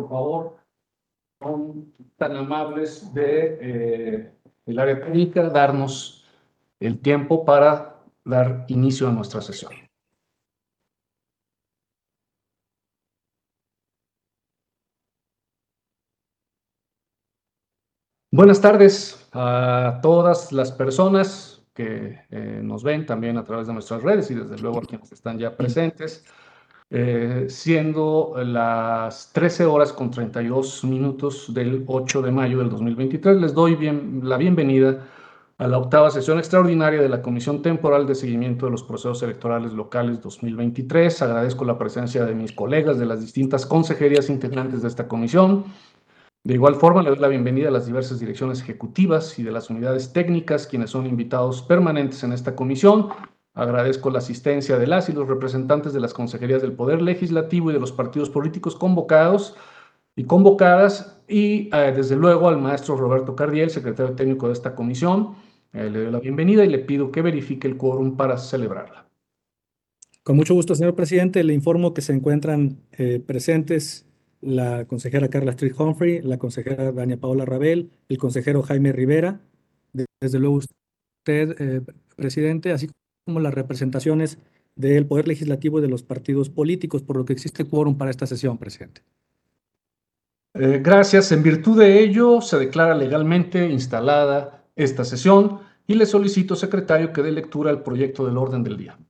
por favor, son tan amables de el área técnica, darnos el tiempo para dar inicio a nuestra sesión. Buenas tardes a todas las personas que nos ven también a través de nuestras redes y desde luego a quienes están ya presentes. Siendo las 13 horas con 32 minutos del 8 de mayo del 2023, les doy la bienvenida a la octava sesión extraordinaria de la Comisión Temporal de Seguimiento de los Procesos Electorales Locales 2023. Agradezco la presencia de mis colegas de las distintas consejerías integrantes de esta comisión. De igual forma, le doy la bienvenida a las diversas direcciones ejecutivas y de las unidades técnicas, quienes son invitados permanentes en esta comisión. Agradezco la asistencia de las y los representantes de las consejerías del Poder Legislativo y de los partidos políticos convocados y convocadas, y desde luego al maestro Roberto Cardiel, secretario técnico de esta comisión. Le doy la bienvenida y le pido que verifique el quórum para celebrarla. Con mucho gusto, señor presidente. Le informo que se encuentran presentes la consejera Carla Street Humphrey, la consejera Dania Paola Rabel, el consejero Jaime Rivera, desde luego usted, presidente, así como las representaciones del Poder Legislativo y de los partidos políticos, por lo que existe quórum para esta sesión, presidente. Gracias. En virtud de ello, se declara legalmente instalada esta sesión y le solicito, secretario, que dé lectura al proyecto del orden del día.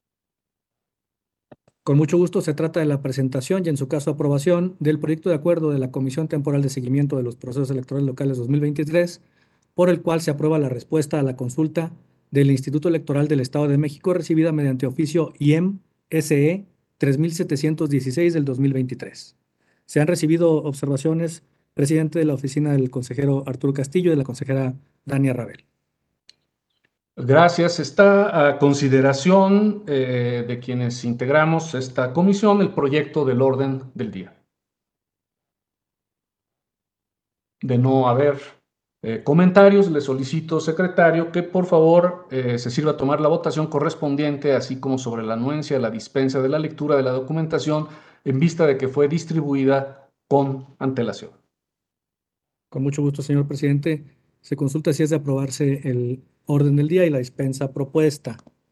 Con mucho gusto, se trata de la presentación y, en su caso, aprobación del proyecto de acuerdo de la Comisión Temporal de Seguimiento de los Procesos Electorales Locales 2023, por el cual se aprueba la respuesta a la consulta del Instituto Electoral del Estado de México recibida mediante oficio IEM-SE 3716 del 2023. Se han recibido observaciones, presidente, de la oficina del consejero Arturo Castillo y de la consejera Dania Rabel. Gracias. Está a consideración de quienes integramos esta comisión el proyecto del orden del día. De no haber comentarios, le solicito, secretario, que por favor se sirva a tomar la votación correspondiente, así como sobre la anuencia de la dispensa de la lectura de la documentación en vista de que fue distribuida con antelación. Con mucho gusto, señor presidente. Se consulta si es de aprobarse el orden del día y la dispensa propuesta.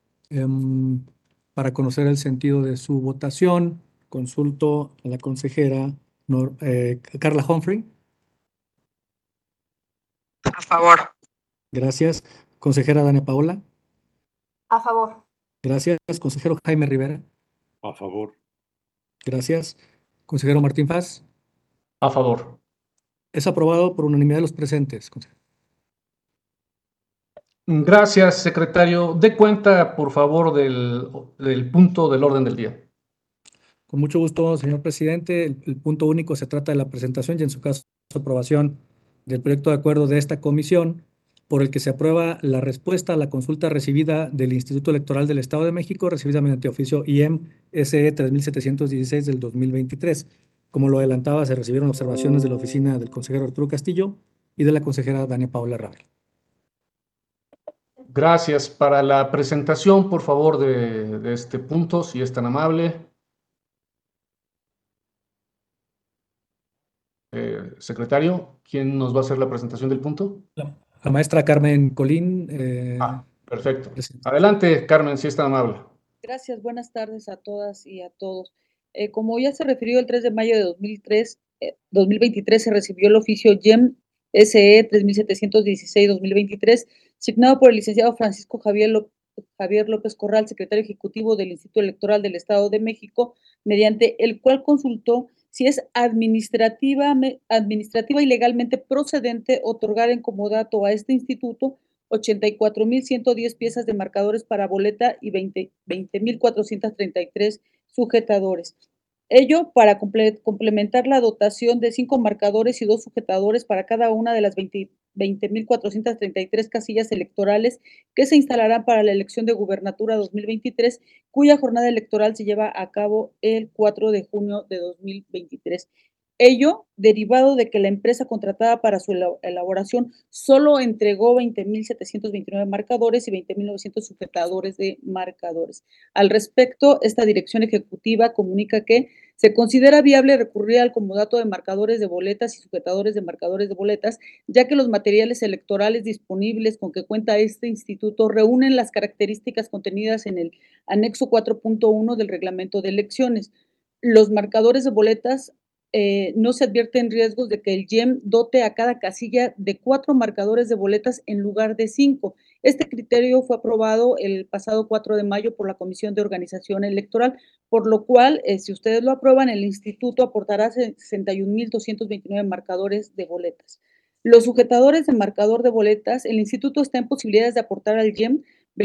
Para conocer el sentido de su votación, consulto a la consejera Carla Humphrey. A favor. Gracias. Consejera Dania Paola. A favor. Gracias. Consejero Jaime Rivera. A favor. Gracias. Consejero Martín Faz. A favor. Es aprobado por unanimidad de los presentes. Gracias, secretario. Dé cuenta, por favor, del punto del orden del día. Con mucho gusto, señor presidente. El punto único se trata de la presentación y, en su caso, aprobación del proyecto de acuerdo de esta comisión, por el que se aprueba la respuesta a la consulta recibida del Instituto Electoral del Estado de México, recibida mediante oficio IEM-SE 3716 del 2023. Como lo adelantaba, se recibieron observaciones de la oficina del consejero Arturo Castillo y de la consejera Dania Paola Rabel. Gracias. Para la presentación, por favor, de este punto, si es tan amable. Secretario, ¿quién nos va a hacer la presentación del punto? La maestra Carmen Colín. Perfecto. Adelante, Carmen, si es tan amable. Gracias, buenas tardes a todas y a todos. Como ya se refirió, el 3 de mayo de 2023 se recibió el oficio YEM-SE 3716-2023, signado por el licenciado Francisco Javier López Corral, secretario ejecutivo del Instituto Electoral del Estado de México, mediante el cual consultó si es administrativa y legalmente procedente otorgar en comodato a este instituto 84,110 piezas de marcadores para boleta y 20,433 sujetadores. Ello para complementar la dotación de 5 marcadores y 2 sujetadores para cada una de las 20,433 casillas electorales que se instalarán para la elección de gubernatura 2023, cuya jornada electoral se lleva a cabo el 4 de junio de 2023. Ello derivado de que la empresa contratada para su elaboración solo entregó 20,729 marcadores y 20,900 sujetadores de marcadores. Al respecto, esta dirección ejecutiva comunica que Se considera viable recurrir al comodato de marcadores de boletas y sujetadores de marcadores de boletas, ya que los materiales electorales disponibles con que cuenta este instituto reúnen las características contenidas en el anexo 4.1 del reglamento de elecciones. Los marcadores de boletas no se advierten riesgos de que el IEM dote a cada casilla de 4 marcadores de boletas en lugar de 5. Este criterio fue aprobado el pasado 4 de mayo por la Comisión de Organización Electoral, por lo cual, si ustedes lo aprueban, el instituto aportará 61,229 marcadores de boletas. Los sujetadores de marcador de boletas, el instituto está en posibilidades de aportar al IEM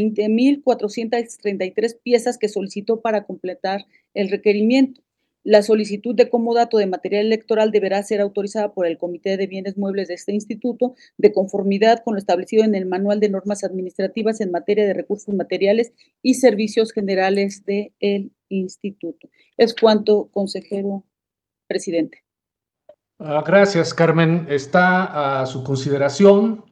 20,433 piezas que solicitó para completar el requerimiento. La solicitud de comodato de material electoral deberá ser autorizada por el Comité de Bienes Muebles de este instituto, de conformidad con lo establecido en el Manual de Normas Administrativas en materia de recursos materiales y servicios generales del instituto. Es cuanto, consejero presidente. Gracias, Carmen. Está a su consideración.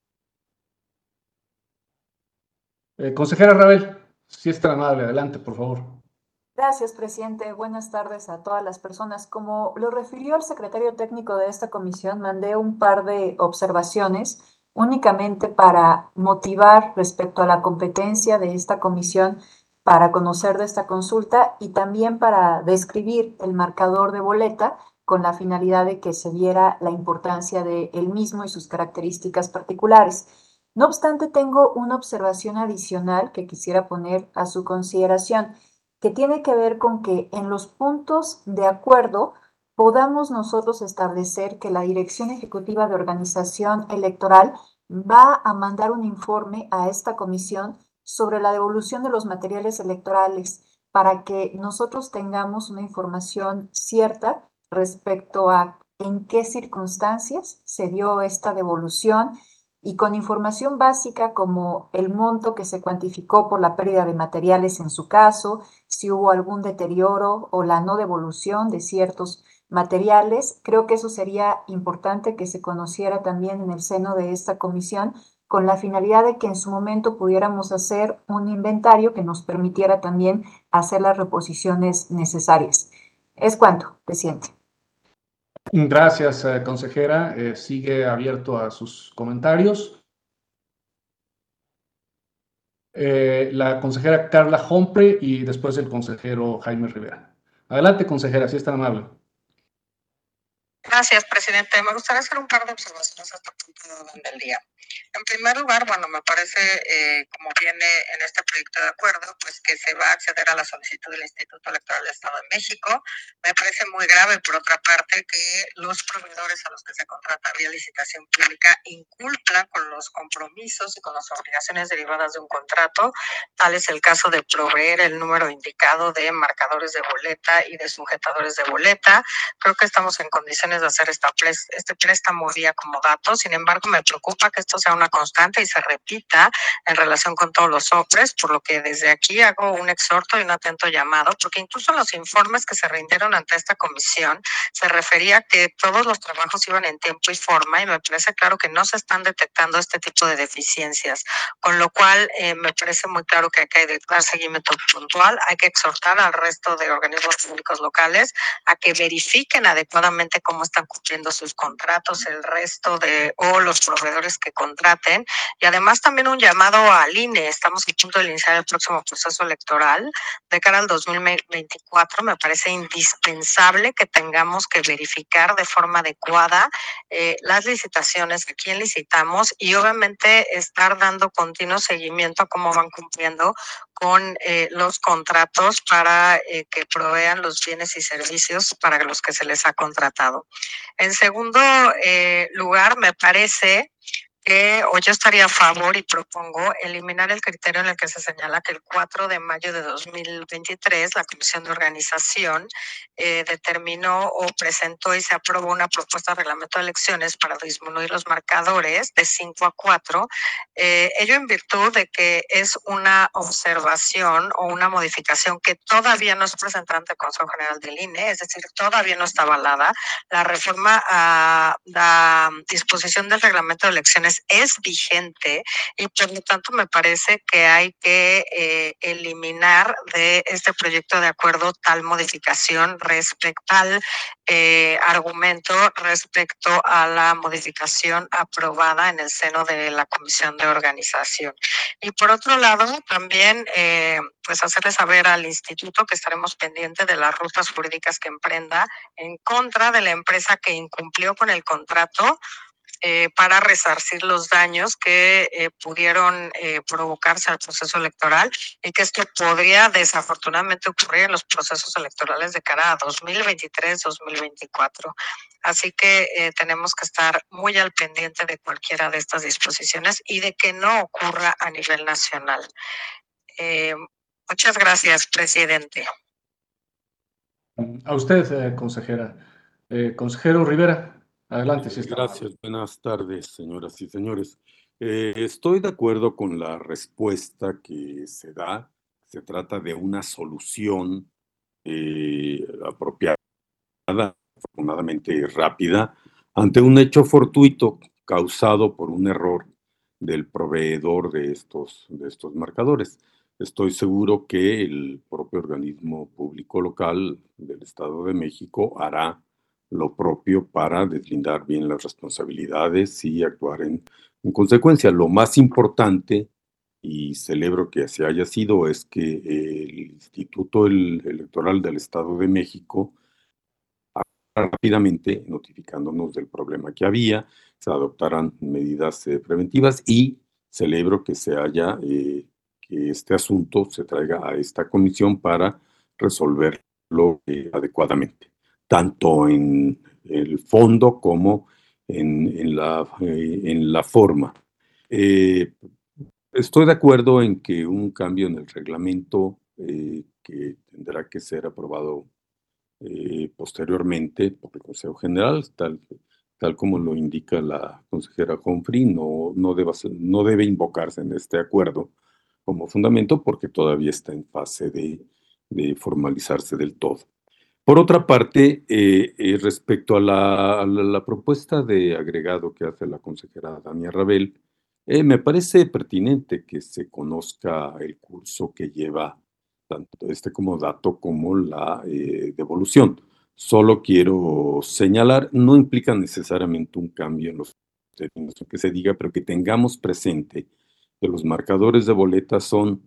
Consejera Rabel, si es tan amable, adelante, por favor. Gracias, presidente. Buenas tardes a todas las personas. Como lo refirió el secretario técnico de esta comisión, mandé un par de observaciones únicamente para motivar respecto a la competencia de esta comisión para conocer de esta consulta y también para describir el marcador de boleta con la finalidad de que se viera la importancia de él mismo y sus características particulares. No obstante, tengo una observación adicional que quisiera poner a su consideración, que tiene que ver con que en los puntos de acuerdo podamos nosotros establecer que la Dirección Ejecutiva de Organización Electoral va a mandar un informe a esta comisión sobre la devolución de los materiales electorales para que nosotros tengamos una información cierta respecto a en qué circunstancias se dio esta devolución y con información básica como el monto que se cuantificó por la pérdida de materiales en su caso, si hubo algún deterioro o la no devolución de ciertos materiales. Creo que eso sería importante que se conociera también en el seno de esta comisión, con la finalidad de que en su momento pudiéramos hacer un inventario que nos permitiera también hacer las reposiciones necesarias. Es cuanto, presidente. Gracias, consejera. Sigue abierto a sus comentarios. La consejera Carla Humphrey y después el consejero Jaime Rivera. Adelante, consejera, si es tan amable. Gracias, presidente. Me gustaría hacer un par de observaciones hasta el punto del día. En primer lugar, bueno, me parece, como viene en este proyecto de acuerdo, pues que se va a acceder a la solicitud del Instituto Electoral del Estado de México. Me parece muy grave, por otra parte, que los proveedores a los que se contrata vía licitación pública incumplan con los compromisos y con las obligaciones derivadas de un contrato. Tal es el caso de proveer el número indicado de marcadores de boleta y de sujetadores de boleta. Creo que estamos en condiciones de hacer este préstamo vía como datos. Sin embargo, me preocupa que esto sea una constante y se repita en relación con todos los OPRES, por lo que desde aquí hago un exhorto y un atento llamado, porque incluso en los informes que se rindieron ante esta comisión se refería que todos los trabajos iban en tiempo y forma y me parece claro que no se están detectando este tipo de deficiencias, con lo cual me parece muy claro que hay que dar seguimiento puntual, hay que exhortar al resto de organismos públicos locales a que verifiquen adecuadamente cómo están cumpliendo sus contratos el resto de o los proveedores que contraten, y además también un llamado al INE. Estamos a punto de iniciar el próximo proceso electoral de cara al 2024. Me parece indispensable que tengamos que verificar de forma adecuada las licitaciones, a quién licitamos y obviamente estar dando continuo seguimiento a cómo van cumpliendo con los contratos para que provean los bienes y servicios para los que se les ha contratado. En segundo lugar, me parece que yo estaría a favor y propongo eliminar el criterio en el que se señala que el 4 de mayo de 2023 la Comisión de Organización determinó o presentó y se aprobó una propuesta de reglamento de elecciones para disminuir los marcadores de 5 a 4, ello en virtud de que es una observación o una modificación que todavía no es presentada ante el Consejo General del INE, es decir, todavía no está avalada. La reforma a la disposición del reglamento de elecciones es vigente y por lo tanto me parece que hay que eliminar de este proyecto de acuerdo tal modificación respecto al argumento respecto a la modificación aprobada en el seno de la Comisión de Organización. Y por otro lado, también pues hacerle saber al instituto que estaremos pendientes de las rutas jurídicas que emprenda en contra de la empresa que incumplió con el contrato para resarcir los daños que pudieron provocarse al proceso electoral y que esto podría desafortunadamente ocurrir en los procesos electorales de cara a 2023-2024. Así que tenemos que estar muy al pendiente de cualquiera de estas disposiciones y de que no ocurra a nivel nacional. Muchas gracias, presidente. A usted, consejera. Consejero Rivera, adelante. Si está. Gracias, buenas tardes, señoras y señores. Estoy de acuerdo con la respuesta que se da. Se trata de una solución apropiada, afortunadamente rápida, ante un hecho fortuito causado por un error del proveedor de estos marcadores. Estoy seguro que el propio organismo público local del Estado de México hará lo propio para deslindar bien las responsabilidades y actuar en consecuencia. Lo más importante, y celebro que así haya sido, es que el Instituto Electoral del Estado de México rápidamente notificándonos del problema que había, se adoptaran medidas preventivas y celebro que que este asunto se traiga a esta comisión para resolverlo adecuadamente, tanto en el fondo como en la forma. Estoy de acuerdo en que un cambio en el reglamento que tendrá que ser aprobado posteriormente por el Consejo General, tal como lo indica la consejera Humphrey, no debe invocarse en este acuerdo como fundamento porque todavía está en fase de formalizarse del todo. Por otra parte, respecto a la propuesta de agregado que hace la consejera Dania Rabel, me parece pertinente que se conozca el curso que lleva tanto este como dato como la devolución. Solo quiero señalar, no implica necesariamente un cambio en los términos que se diga, pero que tengamos presente que los marcadores de boletas son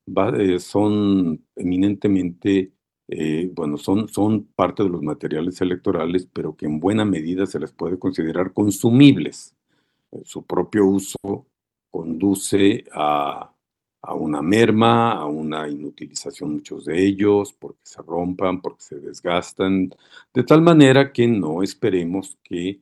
eminentemente, son parte de los materiales electorales, pero que en buena medida se les puede considerar consumibles. Su propio uso conduce a una merma, a una inutilización muchos de ellos, porque se rompan, porque se desgastan, de tal manera que no esperemos que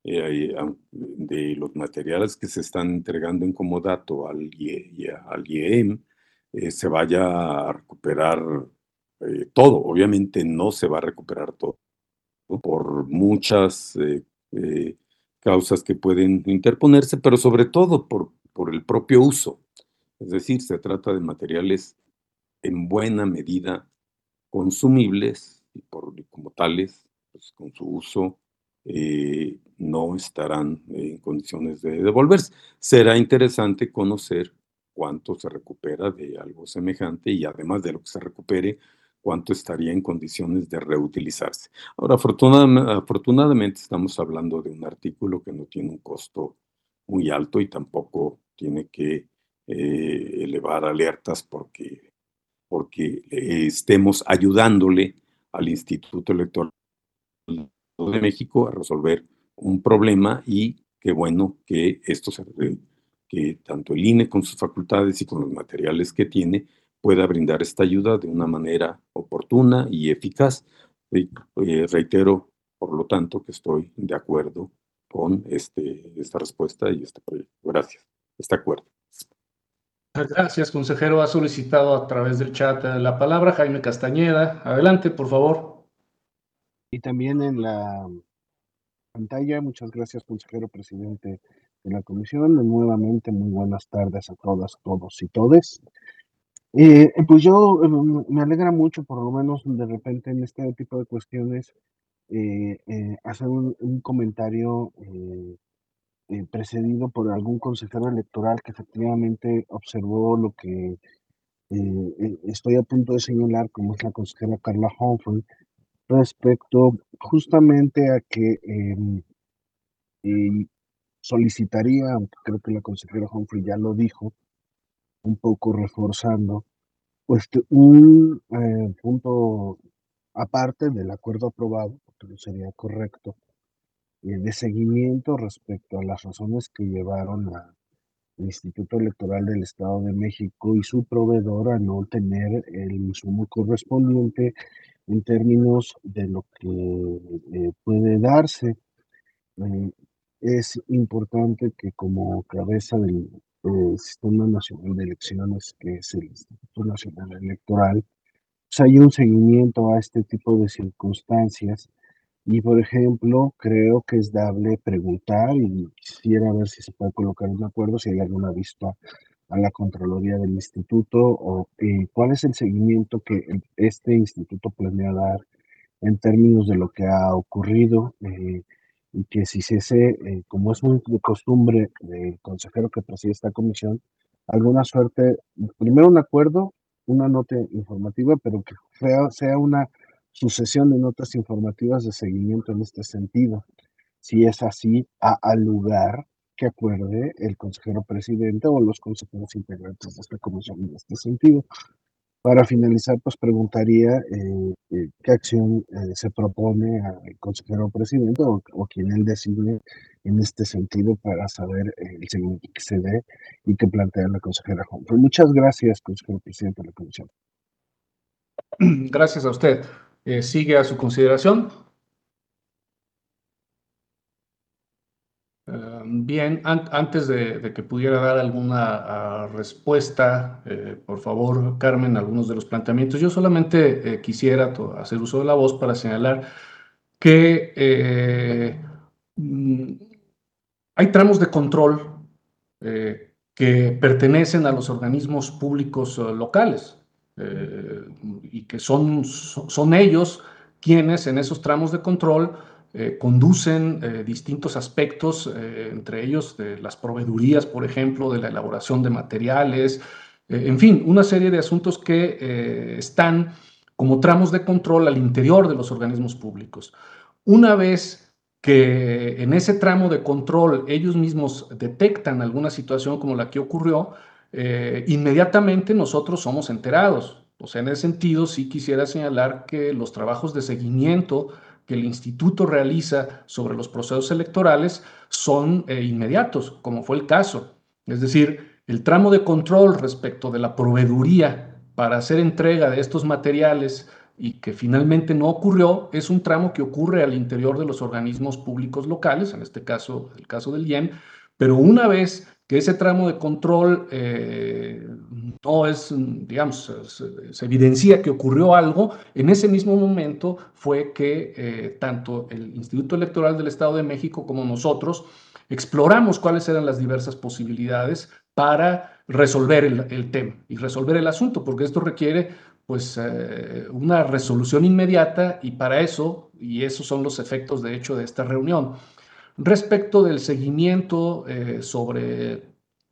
de los materiales que se están entregando en comodato al IEM se vaya a recuperar todo. Obviamente no se va a recuperar todo por muchas causas que pueden interponerse, pero sobre todo por el propio uso. Es decir, se trata de materiales en buena medida consumibles y como tales, pues, con su uso no estarán en condiciones de devolverse. Será interesante conocer cuánto se recupera de algo semejante y además de lo que se recupere, cuánto estaría en condiciones de reutilizarse. Ahora, afortunadamente estamos hablando de un artículo que no tiene un costo muy alto y tampoco tiene que elevar alertas porque estemos ayudándole al Instituto Electoral de México a resolver un problema y qué bueno que que tanto el INE con sus facultades y con los materiales que tiene pueda brindar esta ayuda de una manera oportuna y eficaz. Reitero, por lo tanto, que estoy de acuerdo con esta respuesta y este proyecto. Gracias. Este acuerdo. Gracias, consejero. Ha solicitado a través del chat la palabra Jaime Castañeda. Adelante, por favor. Y también en la pantalla, muchas gracias, consejero presidente de la comisión. Nuevamente, muy buenas tardes a todas, todos y todes. Pues yo me alegra mucho, por lo menos de repente en este tipo de cuestiones, hacer un comentario precedido por algún consejero electoral que efectivamente observó lo que estoy a punto de señalar, como es la consejera Carla Humphrey, respecto justamente a que solicitaría, aunque creo que la consejera Humphrey ya lo dijo, un poco reforzando, pues un punto aparte del acuerdo aprobado, porque no sería correcto, de seguimiento respecto a las razones que llevaron al Instituto Electoral del Estado de México y su proveedor a no tener el insumo correspondiente en términos de lo que puede darse. Es importante que como cabeza del Sistema Nacional de Elecciones, que es el Instituto Nacional Electoral, pues haya un seguimiento a este tipo de circunstancias. Y, por ejemplo, creo que es dable preguntar y quisiera ver si se puede colocar un acuerdo, si hay alguna vista a la Contraloría del Instituto o cuál es el seguimiento que este instituto planea dar en términos de lo que ha ocurrido y que si se hace, como es muy de costumbre del consejero que preside esta comisión, alguna suerte, primero un acuerdo, una nota informativa, pero que sea una sucesión de notas informativas de seguimiento en este sentido. Si es así, al lugar que acuerde el consejero presidente o los consejeros integrantes de esta comisión en este sentido. Para finalizar, pues preguntaría qué acción se propone al consejero presidente o quien él designe en este sentido para saber el seguimiento que se dé y que plantea la consejera Humphrey. Muchas gracias, consejero presidente de la comisión. Gracias a usted. Sigue a su consideración. Bien, antes de que pudiera dar alguna respuesta, por favor, Carmen, algunos de los planteamientos, yo solamente quisiera hacer uso de la voz para señalar que hay tramos de control que pertenecen a los organismos públicos locales y que son ellos quienes en esos tramos de control conducen distintos aspectos, entre ellos de las proveedurías, por ejemplo, de la elaboración de materiales, en fin, una serie de asuntos que están como tramos de control al interior de los organismos públicos. Una vez que en ese tramo de control ellos mismos detectan alguna situación como la que ocurrió, inmediatamente nosotros somos enterados. O sea, en ese sentido, sí quisiera señalar que los trabajos de seguimiento que el instituto realiza sobre los procesos electorales son inmediatos, como fue el caso. Es decir, el tramo de control respecto de la proveeduría para hacer entrega de estos materiales y que finalmente no ocurrió, es un tramo que ocurre al interior de los organismos públicos locales, en este caso, el caso del IEM, pero una vez que ese tramo de control no es, digamos, se evidencia que ocurrió algo, en ese mismo momento fue que tanto el Instituto Electoral del Estado de México como nosotros exploramos cuáles eran las diversas posibilidades para resolver el tema y resolver el asunto, porque esto requiere pues una resolución inmediata y para eso, y esos son los efectos de hecho de esta reunión. Respecto del seguimiento sobre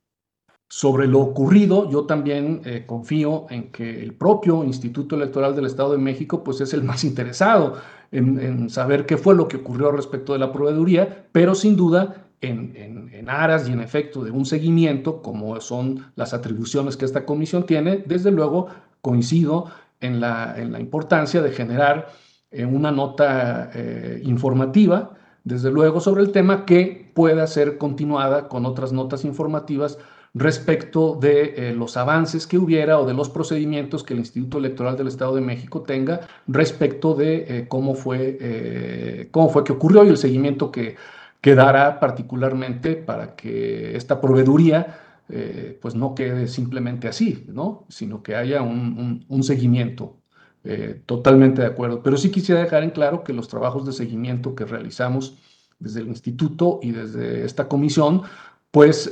lo ocurrido, yo también confío en que el propio Instituto Electoral del Estado de México pues es el más interesado en saber qué fue lo que ocurrió respecto de la proveeduría, pero sin duda en aras y en efecto de un seguimiento, como son las atribuciones que esta comisión tiene, desde luego coincido en la importancia de generar una nota informativa, desde luego, sobre el tema que pueda ser continuada con otras notas informativas respecto de los avances que hubiera o de los procedimientos que el Instituto Electoral del Estado de México tenga respecto de cómo fue que ocurrió y el seguimiento que dará particularmente para que esta proveeduría pues no quede simplemente así, ¿no? Sino que haya un seguimiento. Totalmente de acuerdo. Pero sí quisiera dejar en claro que los trabajos de seguimiento que realizamos desde el instituto y desde esta comisión, pues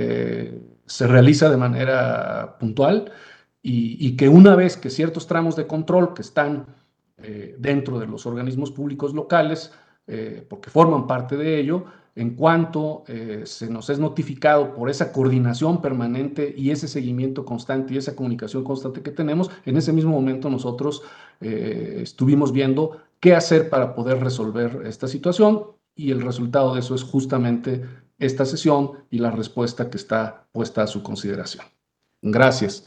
se realiza de manera puntual y que una vez que ciertos tramos de control que están dentro de los organismos públicos locales porque forman parte de ello. En cuanto se nos es notificado por esa coordinación permanente y ese seguimiento constante y esa comunicación constante que tenemos, en ese mismo momento nosotros estuvimos viendo qué hacer para poder resolver esta situación, y el resultado de eso es justamente esta sesión y la respuesta que está puesta a su consideración. Gracias.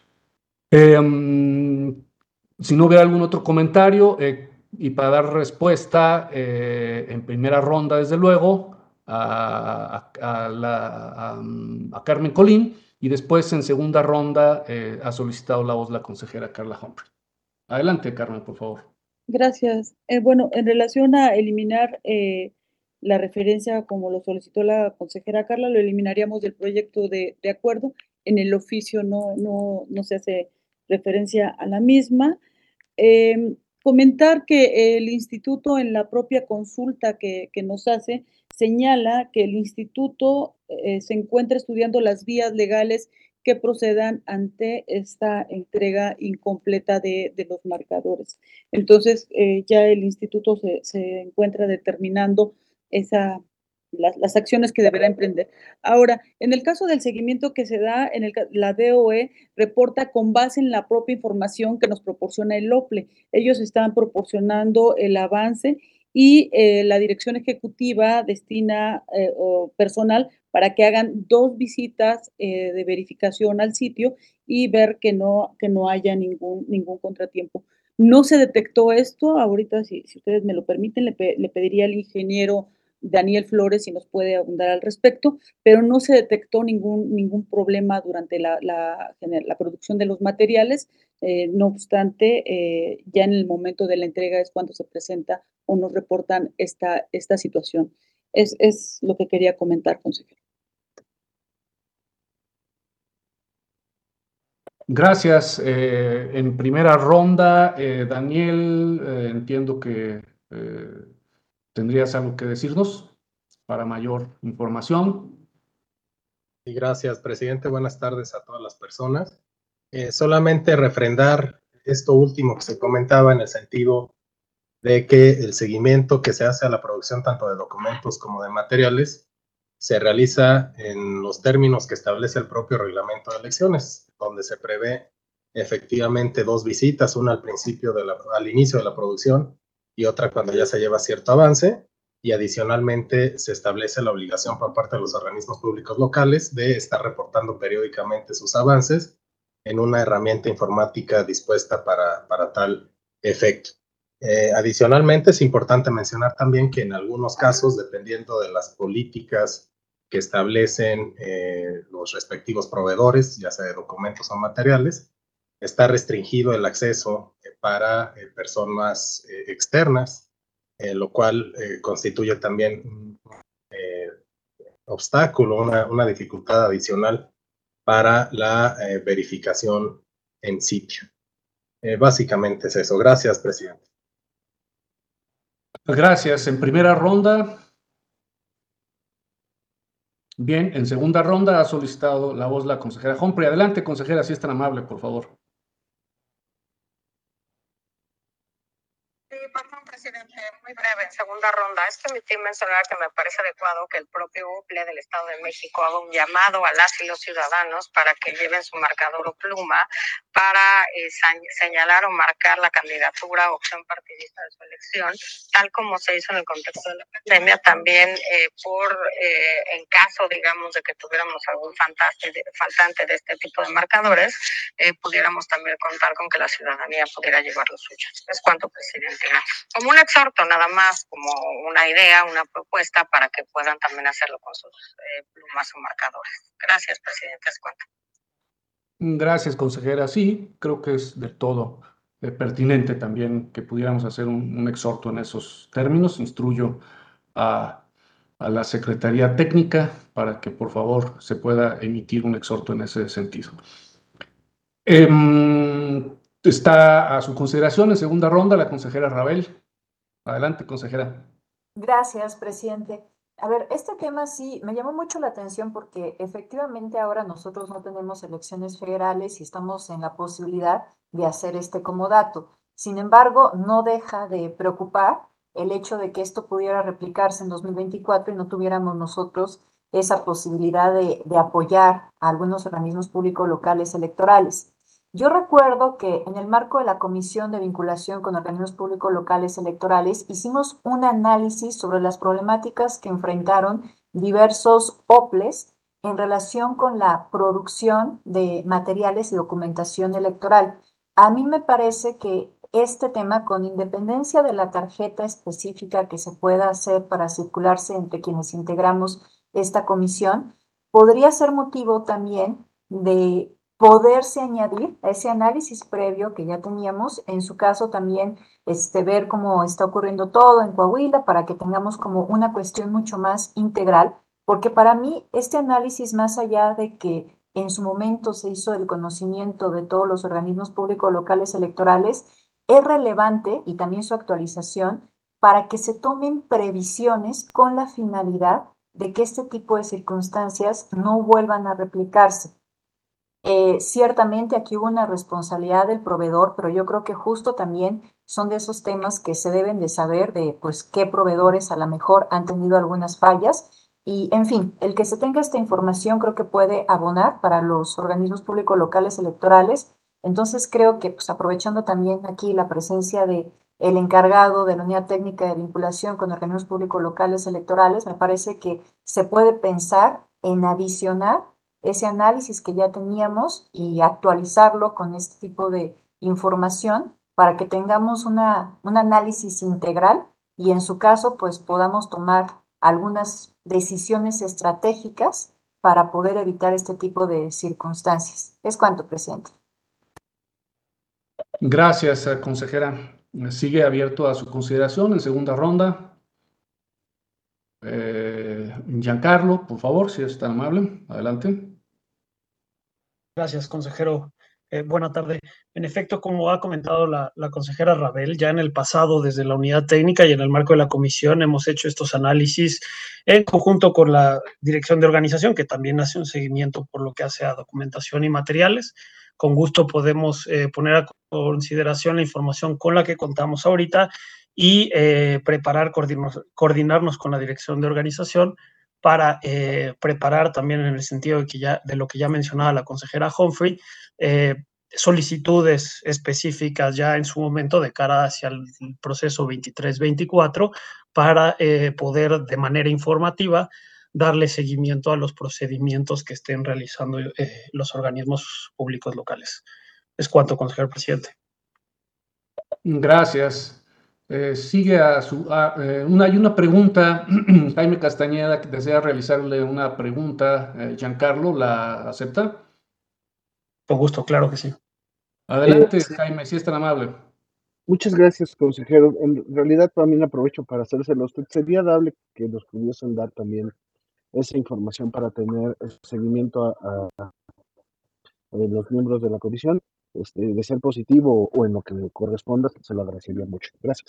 Si no hubiera algún otro comentario, y para dar respuesta en primera ronda, desde luego, a Carmen Colín, y después en segunda ronda ha solicitado la voz la consejera Carla Humphrey. Adelante, Carmen, por favor. Gracias. Bueno, en relación a eliminar la referencia, como lo solicitó la consejera Carla, lo eliminaríamos del proyecto de acuerdo. En el oficio no se hace referencia a la misma. Comentar que el instituto, en la propia consulta que nos hace, señala que el instituto se encuentra estudiando las vías legales que procedan ante esta entrega incompleta de los marcadores. Entonces, ya el instituto se encuentra determinando las acciones que deberá emprender. Ahora, en el caso del seguimiento que se da, la DOE reporta con base en la propia información que nos proporciona el OPLE. Ellos están proporcionando el avance y la dirección ejecutiva destina personal para que hagan 2 visitas de verificación al sitio y ver que no haya ningún contratiempo. No se detectó esto. Ahorita, si ustedes me lo permiten, le pediría al ingeniero Daniel Flores si nos puede abundar al respecto, pero no se detectó ningún problema durante la producción de los materiales. No obstante, ya en el momento de la entrega es cuando se presenta o nos reportan esta situación. Es lo que quería comentar, consejero. Gracias. En primera ronda, Daniel, entiendo que tendrías algo que decirnos para mayor información. Y gracias, presidente. Buenas tardes a todas las personas. Solamente refrendar esto último que se comentaba, en el sentido de que el seguimiento que se hace a la producción tanto de documentos como de materiales se realiza en los términos que establece el propio reglamento de elecciones, donde se prevé efectivamente 2 visitas, una al principio al inicio de la producción y otra cuando ya se lleva cierto avance, y adicionalmente se establece la obligación por parte de los organismos públicos locales de estar reportando periódicamente sus avances en una herramienta informática dispuesta para tal efecto. Adicionalmente, es importante mencionar también que en algunos casos, dependiendo de las políticas que establecen los respectivos proveedores, ya sea de documentos o materiales, está restringido el acceso para personas externas, lo cual constituye también un obstáculo, una dificultad adicional para la verificación en sitio. Básicamente es eso. Gracias, presidente. Gracias. En primera ronda. Bien, en segunda ronda ha solicitado la voz la consejera Humphrey. Adelante, consejera, si es tan amable, por favor. Sí, perdón, presidente, muy breve, en segunda ronda. Es que omití mencionar que me parece adecuado que el propio UPLE del Estado de México haga un llamado a las y los ciudadanos para que lleven su marcador o pluma para señalar o marcar la candidatura o opción partidista de su elección, tal como se hizo en el contexto de la pandemia. También en caso, digamos, de que tuviéramos algún faltante de este tipo de marcadores, pudiéramos también contar con que la ciudadanía pudiera llevar los suyos. Es cuanto, presidente. Como un exhorto, nada más, como una idea, una propuesta para que puedan también hacerlo con sus plumas o marcadores. Gracias, presidente. Es cuanto. Gracias, consejera. Sí, creo que es del todo pertinente también que pudiéramos hacer un exhorto en esos términos. Instruyo a la Secretaría Técnica para que, por favor, se pueda emitir un exhorto en ese sentido. Está a su consideración en segunda ronda la consejera Rabel. Adelante, consejera. Gracias, presidente. A ver, este tema sí me llamó mucho la atención porque efectivamente ahora nosotros no tenemos elecciones federales y estamos en la posibilidad de hacer este comodato. Sin embargo, no deja de preocupar el hecho de que esto pudiera replicarse en 2024 y no tuviéramos nosotros esa posibilidad de apoyar a algunos organismos públicos locales electorales. Yo recuerdo que en el marco de la Comisión de Vinculación con Organismos Públicos Locales Electorales hicimos un análisis sobre las problemáticas que enfrentaron diversos OPLEs en relación con la producción de materiales y documentación electoral. A mí me parece que este tema, con independencia de la tarjeta específica que se pueda hacer para circularse entre quienes integramos esta comisión, podría ser motivo también de poderse añadir a ese análisis previo que ya teníamos, en su caso también ver cómo está ocurriendo todo en Coahuila para que tengamos como una cuestión mucho más integral, porque para mí este análisis, más allá de que en su momento se hizo el conocimiento de todos los organismos públicos locales electorales, es relevante, y también su actualización, para que se tomen previsiones con la finalidad de que este tipo de circunstancias no vuelvan a replicarse. Ciertamente aquí hubo una responsabilidad del proveedor, pero yo creo que justo también son de esos temas que se deben de saber de pues qué proveedores a lo mejor han tenido algunas fallas y en fin, el que se tenga esta información creo que puede abonar para los organismos públicos locales electorales. Entonces creo que pues aprovechando también aquí la presencia de el encargado de la Unidad Técnica de Vinculación con Organismos Públicos Locales Electorales, me parece que se puede pensar en adicionar ese análisis que ya teníamos y actualizarlo con este tipo de información para que tengamos un análisis integral y en su caso pues podamos tomar algunas decisiones estratégicas para poder evitar este tipo de circunstancias. Es cuanto, presidente. Gracias, consejera. Sigue abierto a su consideración en segunda ronda. Giancarlo, por favor, si es tan amable. Adelante. Gracias, consejero. Buena tarde. En efecto, como ha comentado la consejera Rabel, ya en el pasado, desde la unidad técnica y en el marco de la comisión, hemos hecho estos análisis en conjunto con la dirección de organización, que también hace un seguimiento por lo que hace a documentación y materiales. Con gusto podemos poner a consideración la información con la que contamos ahorita y coordinarnos con la dirección de organización para preparar también en el sentido de lo que ya mencionaba la consejera Humphrey, solicitudes específicas ya en su momento de cara hacia el proceso 23-24 para poder de manera informativa darle seguimiento a los procedimientos que estén realizando los organismos públicos locales. Es cuanto, consejero presidente. Gracias. Sigue hay una pregunta, Jaime Castañeda, que desea realizarle una pregunta. Giancarlo, ¿la acepta? Con gusto, claro que sí. Adelante, Jaime, si es tan amable. Muchas gracias, consejero. En realidad también aprovecho para hacérselo a usted. Sería dable que nos pudiesen dar también esa información para tener seguimiento a los miembros de la comisión, de ser positivo o en lo que le corresponda, se lo agradecería mucho. Gracias.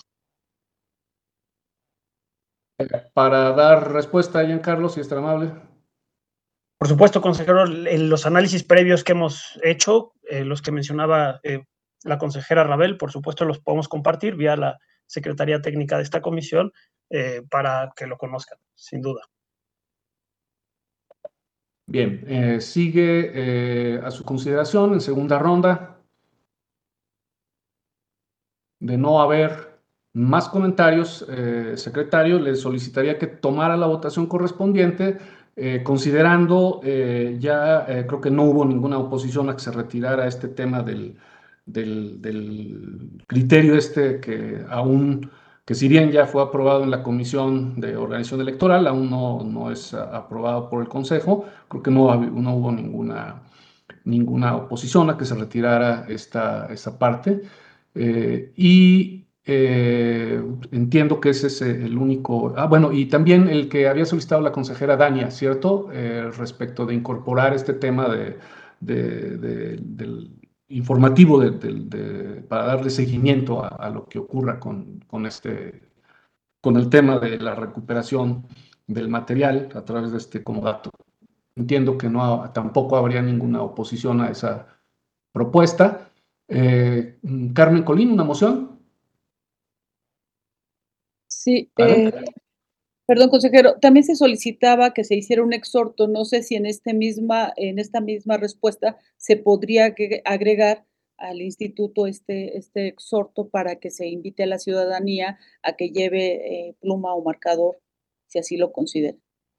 Para dar respuesta a Giancarlo, si es tan amable. Por supuesto, consejero, en los análisis previos que hemos hecho, los que mencionaba la consejera Rabel, por supuesto los podemos compartir vía la Secretaría Técnica de esta comisión para que lo conozcan, sin duda. Bien, sigue a su consideración en segunda ronda. De no haber más comentarios, secretario, le solicitaría que tomara la votación correspondiente, considerando creo que no hubo ninguna oposición a que se retirara este tema del criterio que si bien ya fue aprobado en la Comisión de Organización Electoral, aún no es aprobado por el Consejo. Creo que no hubo ninguna oposición a que se retirara esta parte. Entiendo que ese es el único. Bueno, y también el que había solicitado la consejera Dania, ¿cierto? Respecto de incorporar este tema del informativo para darle seguimiento a lo que ocurra con el tema de la recuperación del material a través de este comodato. Entiendo que tampoco habría ninguna oposición a esa propuesta. Carmen Colín, ¿una moción? Sí, Adelante. perdón, consejero, también se solicitaba que se hiciera un exhorto, no sé si en esta misma respuesta se podría agregar al instituto este exhorto para que se invite a la ciudadanía a que lleve pluma o marcador, si así lo considera.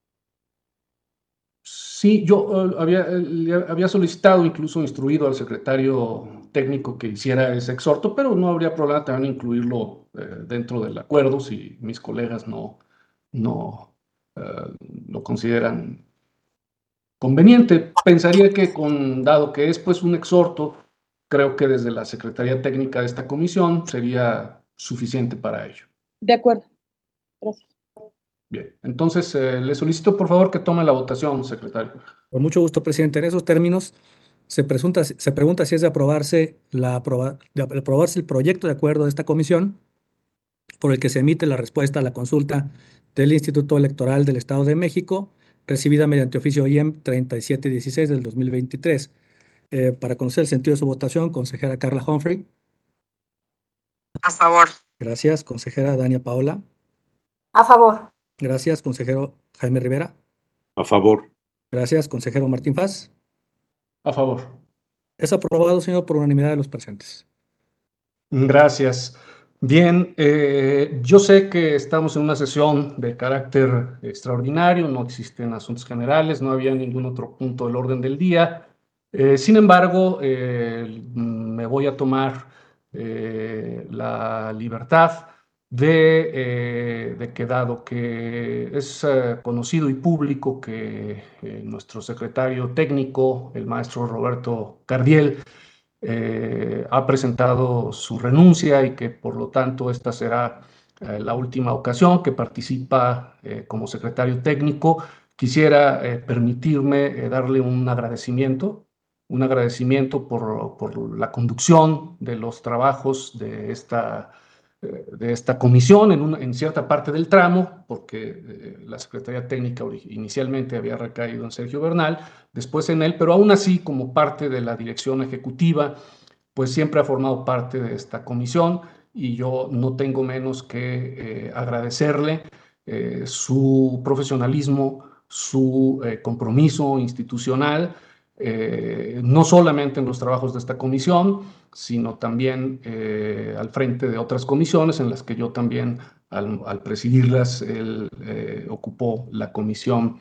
Sí, yo le había solicitado, incluso instruido al secretario técnico que hiciera ese exhorto, pero no habría problema también incluirlo dentro del acuerdo si mis colegas no eh, lo consideran conveniente. Pensaría que dado que es pues un exhorto, creo que desde la Secretaría Técnica de esta comisión sería suficiente para ello. De acuerdo, gracias. Bien, entonces le solicito por favor que tome la votación, secretario. Con mucho gusto, presidente. En esos términos, se pregunta si es de aprobarse de aprobarse el proyecto de acuerdo de esta comisión por el que se emite la respuesta a la consulta del Instituto Electoral del Estado de México, recibida mediante oficio IEM 3716 del 2023. Para conocer el sentido de su votación, consejera Carla Humphrey. A favor. Gracias, consejera Dania Paola. A favor. Gracias, consejero Jaime Rivera. A favor. Gracias, consejero Martín Faz. A favor. Es aprobado, señor, por unanimidad de los presentes. Gracias. Bien, yo sé que estamos en una sesión de carácter extraordinario, no existen asuntos generales, no había ningún otro punto del orden del día. Sin embargo, me voy a tomar la libertad de que dado que es conocido y público que nuestro secretario técnico, el maestro Roberto Cardiel, ha presentado su renuncia y que por lo tanto esta será la última ocasión que participa como secretario técnico. Quisiera permitirme darle un agradecimiento por la conducción de los trabajos de esta comisión en cierta parte del tramo, porque la Secretaría Técnica inicialmente había recaído en Sergio Bernal, después en él, pero aún así como parte de la dirección ejecutiva, pues siempre ha formado parte de esta comisión y yo no tengo menos que agradecerle su profesionalismo, su compromiso institucional, no solamente en los trabajos de esta comisión, sino también al frente de otras comisiones en las que yo también, al presidirlas, él ocupó la comisión,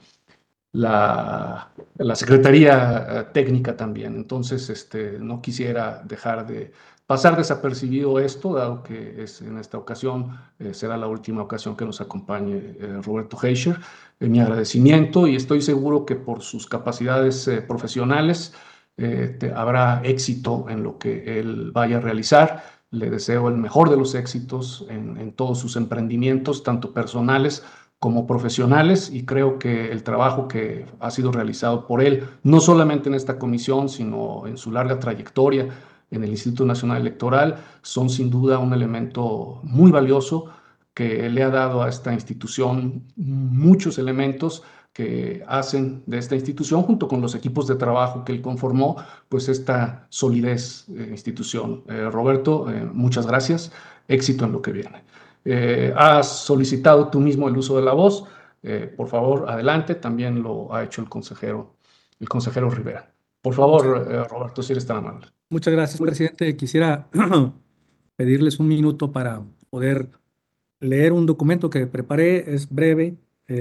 la Secretaría Técnica también. Entonces, no quisiera dejar de pasar desapercibido esto, dado que en esta ocasión será la última ocasión que nos acompañe Roberto Heischer. Mi agradecimiento y estoy seguro que por sus capacidades profesionales habrá éxito en lo que él vaya a realizar. Le deseo el mejor de los éxitos en todos sus emprendimientos, tanto personales como profesionales, y creo que el trabajo que ha sido realizado por él, no solamente en esta comisión, sino en su larga trayectoria en el Instituto Nacional Electoral, son sin duda un elemento muy valioso que le ha dado a esta institución muchos elementos que hacen de esta institución, junto con los equipos de trabajo que él conformó, pues esta solidez institución. Roberto, muchas gracias, éxito en lo que viene. Has solicitado tú mismo el uso de la voz, por favor, adelante, también lo ha hecho el consejero Rivera. Por favor, Roberto, si eres tan amable. Muchas gracias, presidente. Quisiera pedirles un minuto para poder leer un documento que preparé, es breve,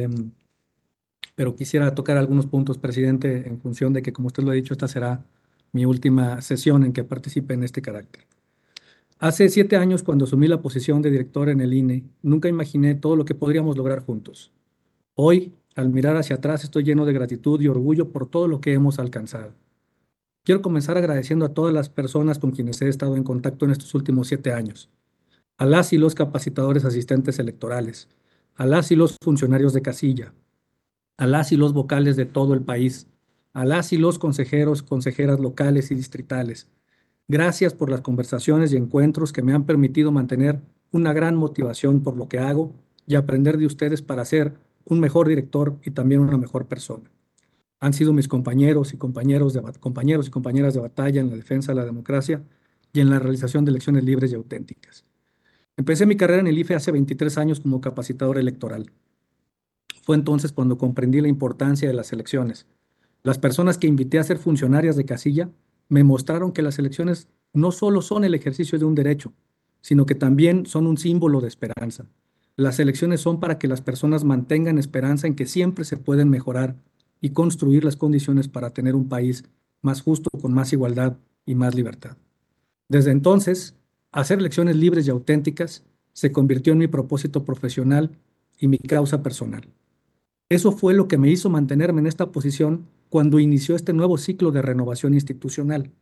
pero quisiera tocar algunos puntos, presidente, en función de que, como usted lo ha dicho, esta será mi última sesión en que participe en este carácter. Hace 7 años, cuando asumí la posición de director en el INE, nunca imaginé todo lo que podríamos lograr juntos. Hoy, al mirar hacia atrás, estoy lleno de gratitud y orgullo por todo lo que hemos alcanzado. Quiero comenzar agradeciendo a todas las personas con quienes he estado en contacto en estos últimos 7 años. A las y los capacitadores asistentes electorales, a las y los funcionarios de casilla, a las y los vocales de todo el país, a las y los consejeros, consejeras locales y distritales. Gracias por las conversaciones y encuentros que me han permitido mantener una gran motivación por lo que hago y aprender de ustedes para ser un mejor director y también una mejor persona. Han sido mis compañeros y compañeras de batalla en la defensa de la democracia y en la realización de elecciones libres y auténticas. Empecé mi carrera en el IFE hace 23 años como capacitador electoral. Fue entonces cuando comprendí la importancia de las elecciones. Las personas que invité a ser funcionarias de casilla me mostraron que las elecciones no solo son el ejercicio de un derecho, sino que también son un símbolo de esperanza. Las elecciones son para que las personas mantengan esperanza en que siempre se pueden mejorar y construir las condiciones para tener un país más justo, con más igualdad y más libertad. Desde entonces, hacer elecciones libres y auténticas se convirtió en mi propósito profesional y mi causa personal. Eso fue lo que me hizo mantenerme en esta posición cuando inició este nuevo ciclo de renovación institucional.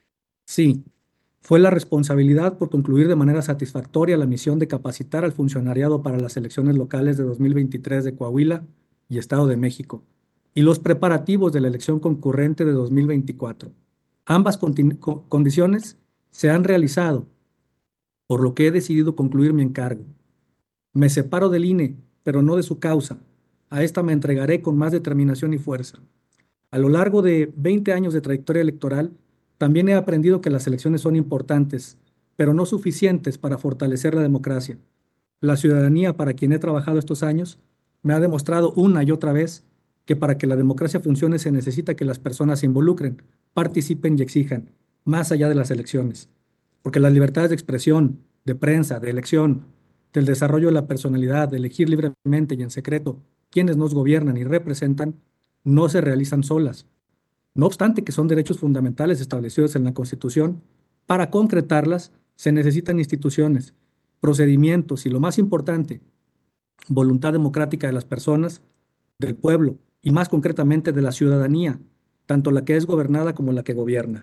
Sí, fue la responsabilidad por concluir de manera satisfactoria la misión de capacitar al funcionariado para las elecciones locales de 2023 de Coahuila y Estado de México, y los preparativos de la elección concurrente de 2024. Ambas condiciones se han realizado, por lo que he decidido concluir mi encargo. Me separo del INE, pero no de su causa. A esta me entregaré con más determinación y fuerza. A lo largo de 20 años de trayectoria electoral, también he aprendido que las elecciones son importantes, pero no suficientes para fortalecer la democracia. La ciudadanía para quien he trabajado estos años me ha demostrado una y otra vez que para que la democracia funcione se necesita que las personas se involucren, participen y exijan, más allá de las elecciones. Porque las libertades de expresión, de prensa, de elección, del desarrollo de la personalidad, de elegir libremente y en secreto quienes nos gobiernan y representan, no se realizan solas. No obstante que son derechos fundamentales establecidos en la Constitución, para concretarlas se necesitan instituciones, procedimientos y, lo más importante, voluntad democrática de las personas, del pueblo y más concretamente de la ciudadanía, tanto la que es gobernada como la que gobierna.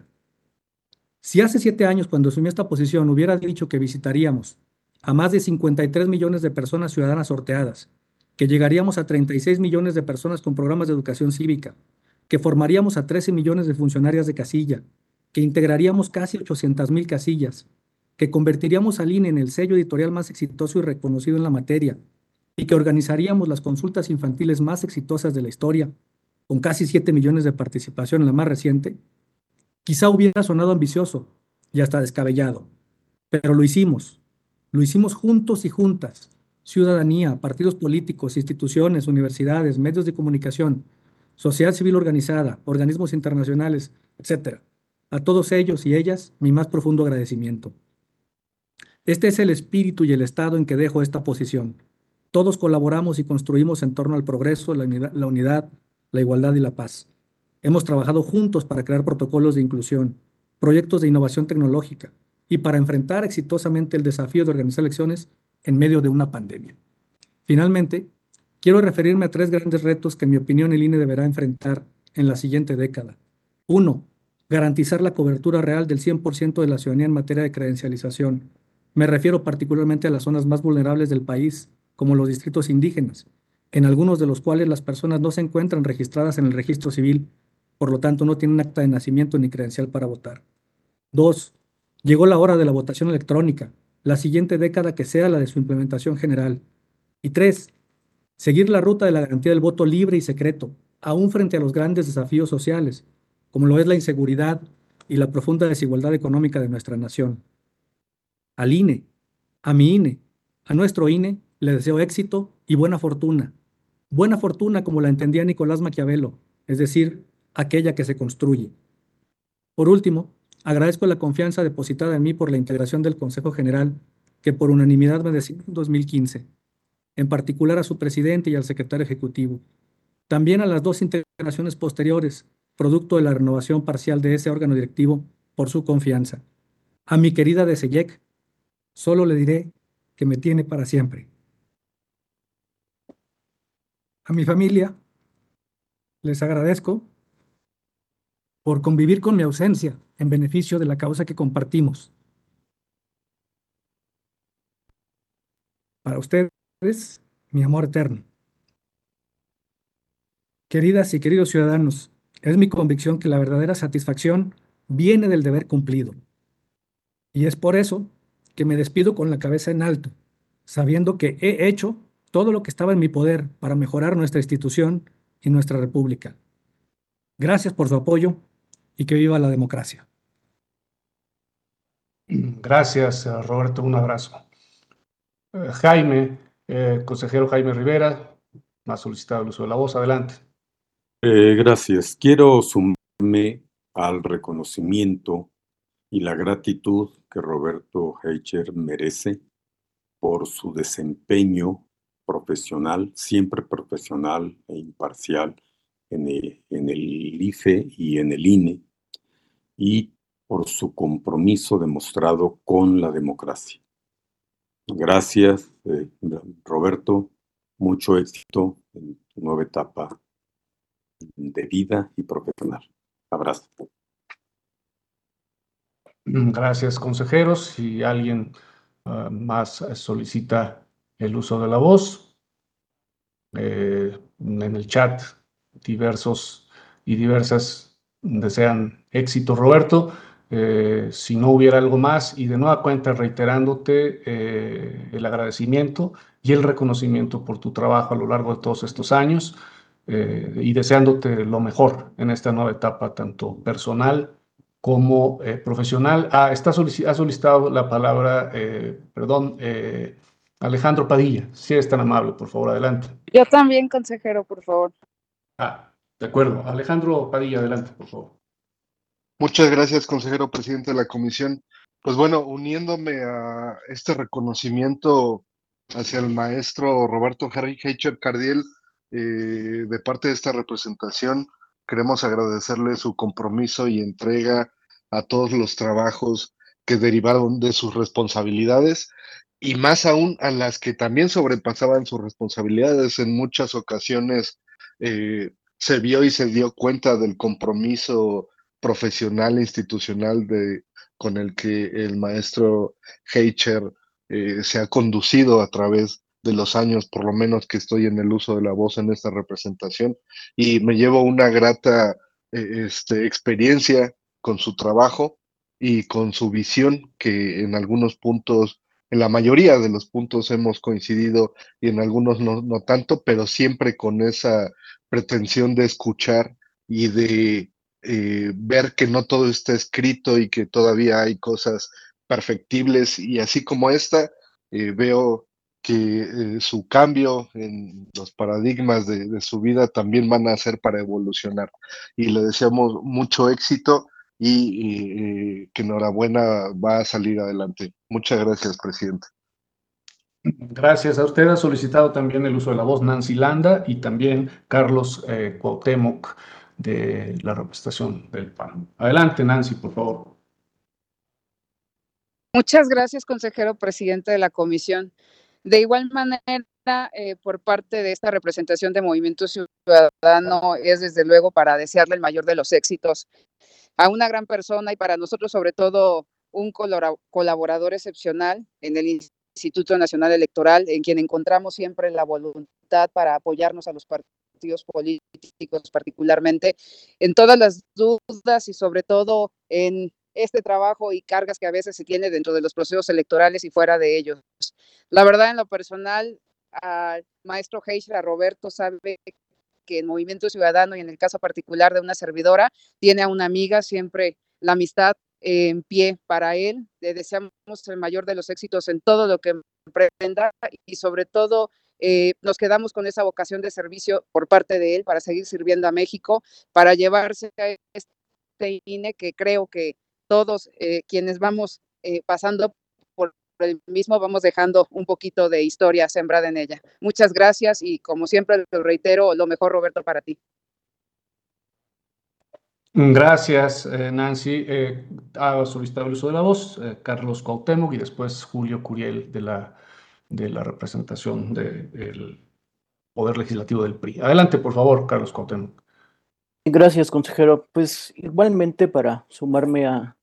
Si hace 7 años, cuando asumí esta posición, hubiera dicho que visitaríamos a más de 53 millones de personas ciudadanas sorteadas, que llegaríamos a 36 millones de personas con programas de educación cívica, que formaríamos a 13 millones de funcionarias de casilla, que integraríamos casi 800,000 casillas, que convertiríamos al INE en el sello editorial más exitoso y reconocido en la materia, y que organizaríamos las consultas infantiles más exitosas de la historia, con casi 7 millones de participación en la más reciente, quizá hubiera sonado ambicioso y hasta descabellado, pero lo hicimos juntos y juntas, ciudadanía, partidos políticos, instituciones, universidades, medios de comunicación, sociedad civil organizada, organismos internacionales, etc. A todos ellos y ellas, mi más profundo agradecimiento. Este es el espíritu y el estado en que dejo esta posición. Todos colaboramos y construimos en torno al progreso, la unidad, la igualdad y la paz. Hemos trabajado juntos para crear protocolos de inclusión, proyectos de innovación tecnológica y para enfrentar exitosamente el desafío de organizar elecciones en medio de una pandemia. Finalmente, quiero referirme a 3 grandes retos que en mi opinión el INE deberá enfrentar en la siguiente década. 1. Garantizar la cobertura real del 100% de la ciudadanía en materia de credencialización. Me refiero particularmente a las zonas más vulnerables del país, como los distritos indígenas, en algunos de los cuales las personas no se encuentran registradas en el registro civil, por lo tanto no tienen acta de nacimiento ni credencial para votar. 2. Llegó la hora de la votación electrónica, la siguiente década que sea la de su implementación general. Y 3. Seguir la ruta de la garantía del voto libre y secreto, aún frente a los grandes desafíos sociales, como lo es la inseguridad y la profunda desigualdad económica de nuestra nación. Al INE, a mi INE, a nuestro INE, le deseo éxito y buena fortuna. Buena fortuna como la entendía Nicolás Maquiavelo, es decir, aquella que se construye. Por último, agradezco la confianza depositada en mí por la integración del Consejo General, que por unanimidad me designó en 2015, en particular a su presidente y al secretario ejecutivo. También a las 2 integraciones posteriores, producto de la renovación parcial de ese órgano directivo, por su confianza. A mi querida DCEYEC, solo le diré que me tiene para siempre. A mi familia, les agradezco por convivir con mi ausencia en beneficio de la causa que compartimos. Para ustedes, mi amor eterno. Queridas y queridos ciudadanos, es mi convicción que la verdadera satisfacción viene del deber cumplido. Y es por eso que me despido con la cabeza en alto, sabiendo que he hecho todo lo que estaba en mi poder para mejorar nuestra institución y nuestra república. Gracias por su apoyo y que viva la democracia. Gracias, Roberto. Un abrazo. Jaime, consejero Jaime Rivera, ha solicitado el uso de la voz. Adelante. Gracias. Quiero sumarme al reconocimiento y la gratitud que Roberto Heicher merece por su desempeño profesional, siempre profesional e imparcial en el IFE y en el INE, y por su compromiso demostrado con la democracia. Gracias, Roberto. Mucho éxito en tu nueva etapa de vida y profesional. Abrazo. Gracias, consejeros. Si alguien más solicita el uso de la voz, en el chat diversos y diversas desean éxito, Roberto. Si no hubiera algo más, y de nueva cuenta reiterándote el agradecimiento y el reconocimiento por tu trabajo a lo largo de todos estos años, y deseándote lo mejor en esta nueva etapa, tanto personal como profesional. Ha solicitado la palabra, Alejandro Padilla, si eres tan amable, por favor, adelante. Yo también, consejero, por favor. De acuerdo. Alejandro Padilla, adelante, por favor. Muchas gracias, consejero presidente de la comisión. Pues bueno, uniéndome a este reconocimiento hacia el maestro Roberto Heicher Cardiel, de parte de esta representación, queremos agradecerle su compromiso y entrega a todos los trabajos que derivaron de sus responsabilidades, y más aún a las que también sobrepasaban sus responsabilidades. En muchas ocasiones se vio y se dio cuenta del compromiso profesional e institucional con el que el maestro Heicher se ha conducido a través de los años, por lo menos que estoy en el uso de la voz en esta representación, y me llevo una grata experiencia con su trabajo y con su visión, que en algunos puntos, en la mayoría de los puntos hemos coincidido y en algunos no tanto, pero siempre con esa pretensión de escuchar y de ver que no todo está escrito y que todavía hay cosas perfectibles, y así como esta, veo que su cambio en los paradigmas de su vida también van a ser para evolucionar, y le deseamos mucho éxito y que enhorabuena, va a salir adelante. Muchas gracias, presidente. Gracias a usted. Ha solicitado también el uso de la voz Nancy Landa y también Carlos Cuauhtémoc, de la representación del PAN. Adelante, Nancy, por favor. Muchas gracias, consejero presidente de la comisión. De igual manera, por parte de esta representación de Movimiento Ciudadano, es desde luego para desearle el mayor de los éxitos a una gran persona, y para nosotros sobre todo un colaborador excepcional en el Instituto Nacional Electoral, en quien encontramos siempre la voluntad para apoyarnos a los partidos políticos, particularmente en todas las dudas y sobre todo en este trabajo y cargas que a veces se tiene dentro de los procesos electorales y fuera de ellos. La verdad, en lo personal, al maestro Heicher, a Roberto, sabe que en Movimiento Ciudadano y en el caso particular de una servidora, tiene a una amiga, siempre la amistad en pie para él. Le deseamos el mayor de los éxitos en todo lo que emprenda, y sobre todo nos quedamos con esa vocación de servicio por parte de él para seguir sirviendo a México, para llevarse a este INE que creo que todos quienes vamos pasando por el mismo vamos dejando un poquito de historia sembrada en ella. Muchas gracias, y como siempre lo reitero, lo mejor, Roberto, para ti. Gracias, Nancy. Ha solicitado el uso de la voz Carlos Cuauhtémoc y después Julio Curiel, de la representación del Poder Legislativo del PRI. Adelante, por favor, Carlos Cuauhtémoc. Gracias, consejero. Pues igualmente para sumarme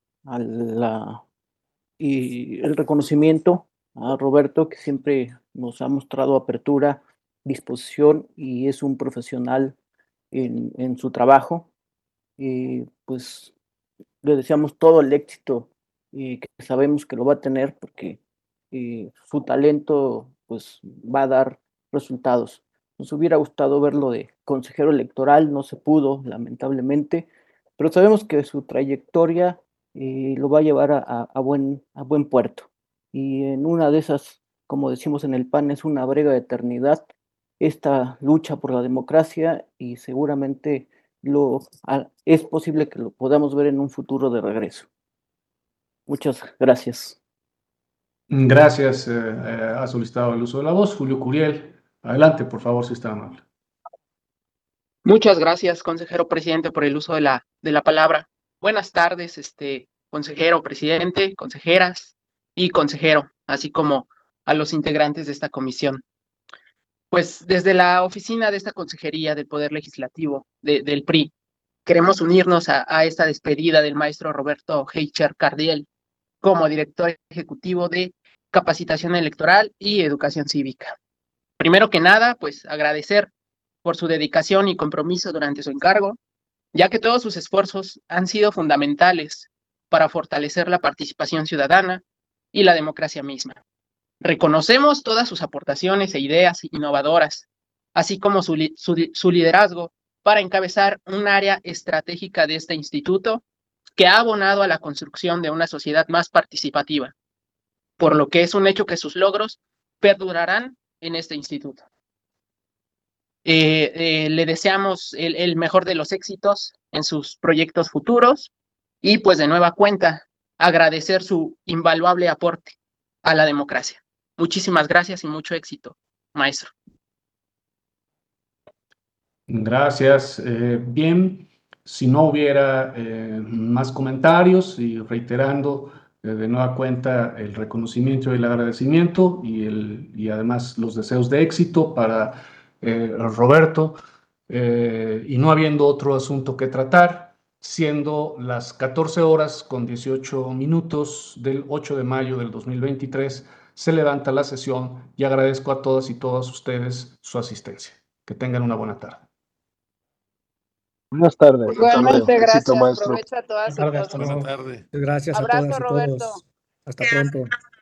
y el reconocimiento a Roberto, que siempre nos ha mostrado apertura, disposición, y es un profesional en su trabajo. Pues le deseamos todo el éxito que sabemos que lo va a tener, porque su talento pues va a dar resultados. Nos hubiera gustado verlo de consejero electoral, no se pudo, lamentablemente, pero sabemos que su trayectoria lo va a llevar a buen puerto, y en una de esas como decimos en el PAN, es una brega de eternidad esta lucha por la democracia y seguramente es posible que lo podamos ver en un futuro de regreso. Muchas gracias. Gracias. Ha solicitado el uso de la voz. Julio Curiel, adelante, por favor, si está amable. Muchas gracias, consejero presidente, por el uso de la palabra. Buenas tardes, consejero presidente, consejeras y consejero, así como a los integrantes de esta comisión. Pues desde la oficina de esta consejería del Poder Legislativo del PRI, queremos unirnos a esta despedida del maestro Roberto Heicher Cardiel como director ejecutivo de Capacitación Electoral y Educación Cívica. Primero que nada, pues agradecer por su dedicación y compromiso durante su encargo, ya que todos sus esfuerzos han sido fundamentales para fortalecer la participación ciudadana y la democracia misma. Reconocemos todas sus aportaciones e ideas innovadoras, así como su liderazgo para encabezar un área estratégica de este instituto que ha abonado a la construcción de una sociedad más participativa, por lo que es un hecho que sus logros perdurarán en este instituto. Le deseamos el mejor de los éxitos en sus proyectos futuros y pues de nueva cuenta agradecer su invaluable aporte a la democracia. Muchísimas gracias y mucho éxito, maestro. Gracias. Bien, si no hubiera más comentarios y reiterando de nueva cuenta el reconocimiento y el agradecimiento y además los deseos de éxito para Roberto, y no habiendo otro asunto que tratar, siendo las 14 horas con 18 minutos del 8 de mayo del 2023, se levanta la sesión y agradezco a todas y todos ustedes su asistencia. Que tengan una buena tarde. Buenas tardes. Igualmente, gracias. Éxito, maestro. Aprovecha a todas y todos. Buenas tardes. Gracias Abrazo, a todas y Roberto. todos. Hasta pronto.